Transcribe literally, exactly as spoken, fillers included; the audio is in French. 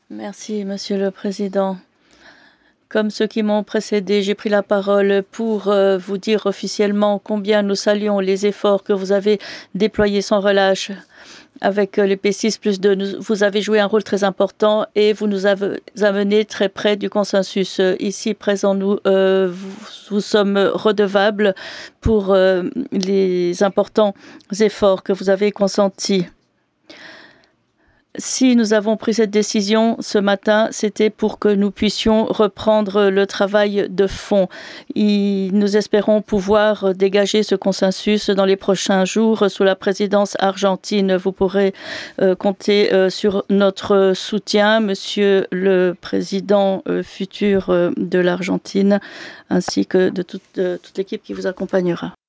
Merci, Monsieur le Président. Comme ceux qui m'ont précédé, j'ai pris la parole pour euh, vous dire officiellement combien nous saluons les efforts que vous avez déployés sans relâche avec euh, les P six plus deux. Nous- Vous avez joué un rôle très important et vous nous avez amené très près du consensus. Euh, Ici, présents, nous euh, vous, vous sommes redevables pour euh, les importants efforts que vous avez consentis. Si nous avons pris cette décision ce matin, c'était pour que nous puissions reprendre le travail de fond. Et nous espérons pouvoir dégager ce consensus dans les prochains jours sous la présidence argentine. Vous pourrez euh, compter euh, sur notre soutien, Monsieur le Président euh, futur euh, de l'Argentine, ainsi que de toute, de toute l'équipe qui vous accompagnera.